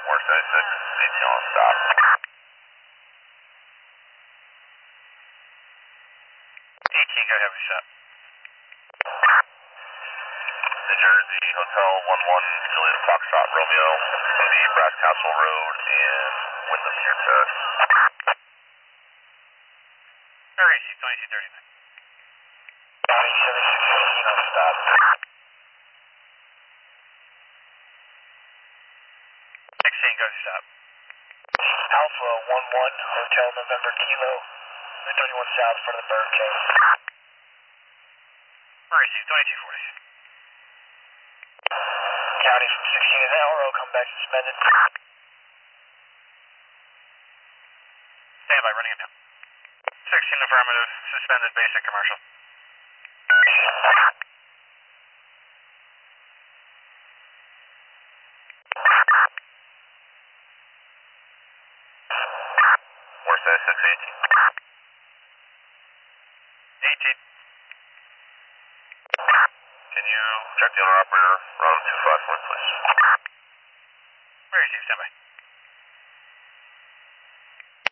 Morse 96, 18 on stop. 18, go ahead with shot. New Jersey, Hotel 11, Juliet Foxtrot Romeo, from the Brass Castle Road and Wyndham here to us. RAC 2239. 26 on stop. 16, go to stop. Alpha 11, Hotel November Kilo, 31 South for the Bird Cave. RAC 2240. County from 16 an hour, I'll come back suspended. Stand by, running it now. 16 affirmative, suspended basic commercial. Morse 96, 18. 18. Can you check the owner operator, run 251, please? Where is he? Stand by.